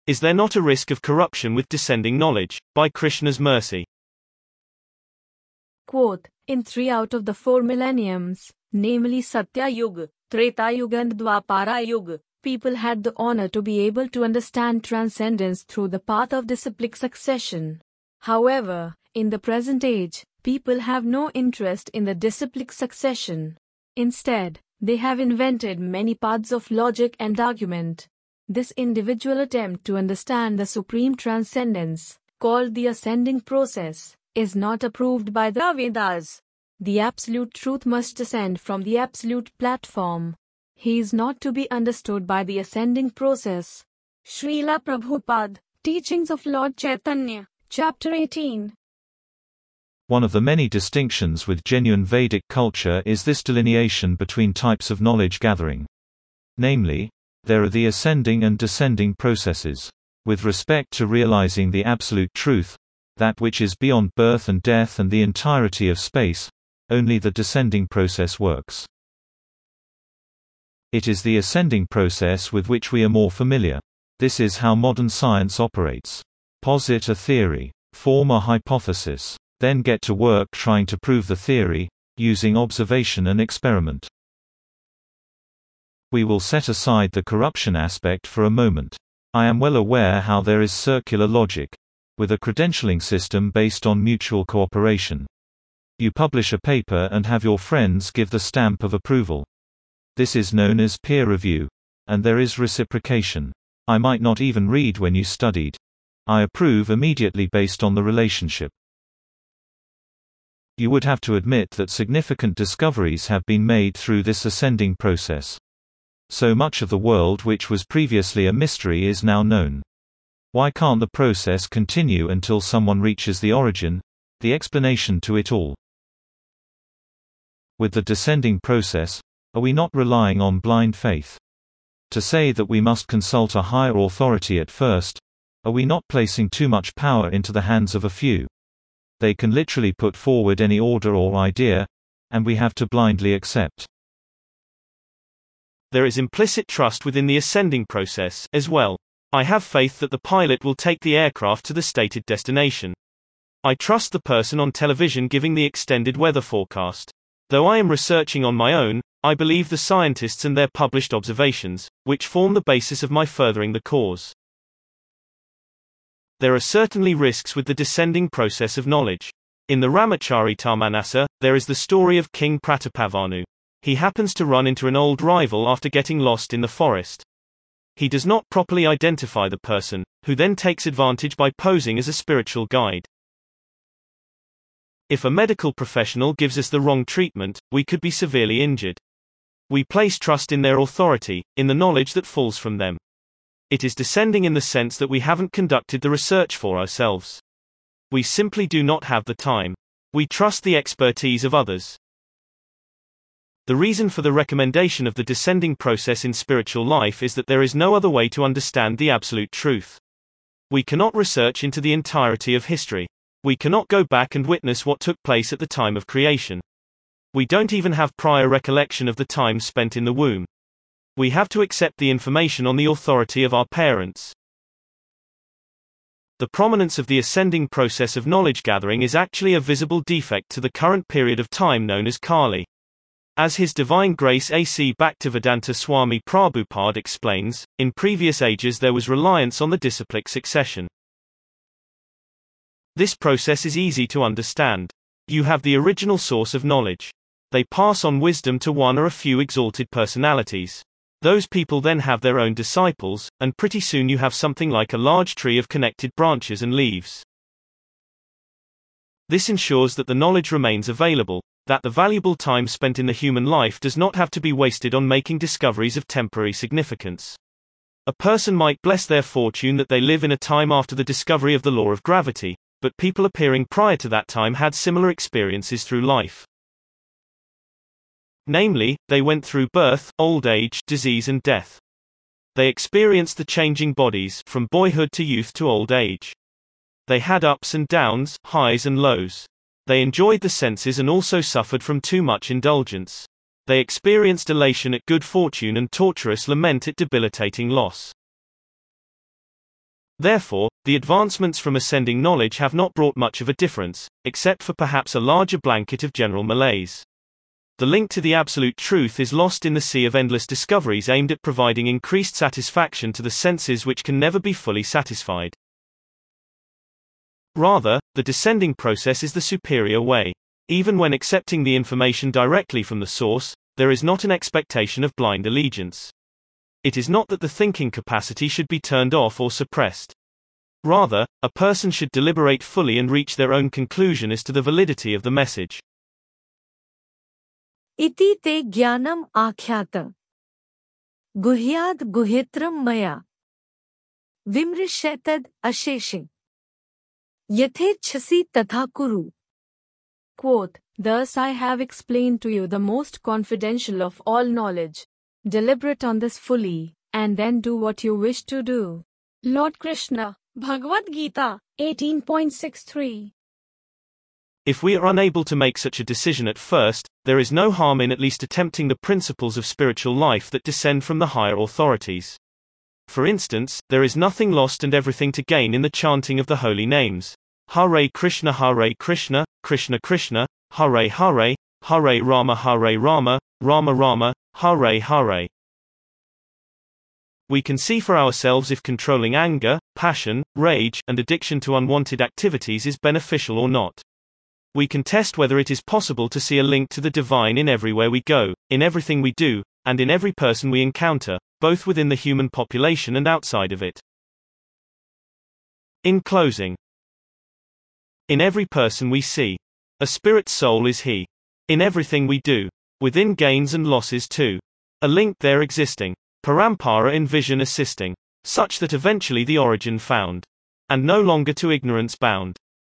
Is there not a risk of corruption with descending knowledge? By Krishna's mercy. Quote, in 3 out of the 4 millenniums, namely Satya Yuga, Treta Yuga and Dwapara Yuga, people had the honor to be able to understand transcendence through the path of disciplic succession. However, in the present age, people have no interest in the disciplic succession. Instead, they have invented many paths of logic and argument. This individual attempt to understand the supreme transcendence, called the ascending process, is not approved by the Vedas. The absolute truth must descend from the absolute platform. He is not to be understood by the ascending process. Srila Prabhupada, Teachings of Lord Chaitanya, Chapter 18. One of the many distinctions with genuine Vedic culture is this delineation between types of knowledge gathering. Namely, there are the ascending and descending processes. With respect to realizing the absolute truth, that which is beyond birth and death and the entirety of space, only the descending process works. It is the ascending process with which we are more familiar. This is how modern science operates. Posit a theory, form a hypothesis, then get to work trying to prove the theory, using observation and experiment. We will set aside the corruption aspect for a moment. I am well aware how there is circular logic, with a credentialing system based on mutual cooperation. You publish a paper and have your friends give the stamp of approval. This is known as peer review, and there is reciprocation. I might not even read when you studied. I approve immediately based on the relationship. You would have to admit that significant discoveries have been made through this ascending process. So much of the world which was previously a mystery is now known. Why can't the process continue until someone reaches the origin, the explanation to it all? With the descending process, are we not relying on blind faith? To say that we must consult a higher authority at first, are we not placing too much power into the hands of a few? They can literally put forward any order or idea, and we have to blindly accept. There is implicit trust within the ascending process, as well. I have faith that the pilot will take the aircraft to the stated destination. I trust the person on television giving the extended weather forecast. Though I am researching on my own, I believe the scientists and their published observations, which form the basis of my furthering the cause. There are certainly risks with the descending process of knowledge. In the Ramacharitamanasa, there is the story of King Pratapavanu. He happens to run into an old rival after getting lost in the forest. He does not properly identify the person, who then takes advantage by posing as a spiritual guide. If a medical professional gives us the wrong treatment, we could be severely injured. We place trust in their authority, in the knowledge that falls from them. It is descending in the sense that we haven't conducted the research for ourselves. We simply do not have the time. We trust the expertise of others. The reason for the recommendation of the descending process in spiritual life is that there is no other way to understand the absolute truth. We cannot research into the entirety of history. We cannot go back and witness what took place at the time of creation. We don't even have prior recollection of the time spent in the womb. We have to accept the information on the authority of our parents. The prominence of the ascending process of knowledge gathering is actually a visible defect to the current period of time known as Kali. As His Divine Grace A.C. Bhaktivedanta Swami Prabhupada explains, in previous ages there was reliance on the disciplic succession. This process is easy to understand. You have the original source of knowledge. They pass on wisdom to one or a few exalted personalities. Those people then have their own disciples, and pretty soon you have something like a large tree of connected branches and leaves. This ensures that the knowledge remains available, that the valuable time spent in the human life does not have to be wasted on making discoveries of temporary significance. A person might bless their fortune that they live in a time after the discovery of the law of gravity, but people appearing prior to that time had similar experiences through life. Namely, they went through birth, old age, disease and death. They experienced the changing bodies, from boyhood to youth to old age. They had ups and downs, highs and lows. They enjoyed the senses and also suffered from too much indulgence. They experienced elation at good fortune and torturous lament at debilitating loss. Therefore, the advancements from ascending knowledge have not brought much of a difference, except for perhaps a larger blanket of general malaise. The link to the absolute truth is lost in the sea of endless discoveries aimed at providing increased satisfaction to the senses which can never be fully satisfied. Rather, the descending process is the superior way. Even when accepting the information directly from the source, there is not an expectation of blind allegiance. It is not that the thinking capacity should be turned off or suppressed. Rather, a person should deliberate fully and reach their own conclusion as to the validity of the message. Iti te jnanam akhyata. Guhyad guhitram maya. Vimrishetad asheshe. Yathechasi tatha kuru. Quote, thus I have explained to you the most confidential of all knowledge. Deliberate on this fully, and then do what you wish to do. Lord Krishna, Bhagavad Gita, 18.63. If we are unable to make such a decision at first, there is no harm in at least attempting the principles of spiritual life that descend from the higher authorities. For instance, there is nothing lost and everything to gain in the chanting of the holy names. Hare Krishna, Krishna Krishna, Hare Hare, Hare Rama, Rama Rama, Hare Hare. We can see for ourselves if controlling anger, passion, rage, and addiction to unwanted activities is beneficial or not. We can test whether it is possible to see a link to the divine in everywhere we go, in everything we do, and in every person we encounter, both within the human population and outside of it. In closing, in every person we see, a spirit soul is he. In everything we do, within gains and losses too, a link there existing, parampara in vision assisting, such that eventually the origin found, and no longer to ignorance bound.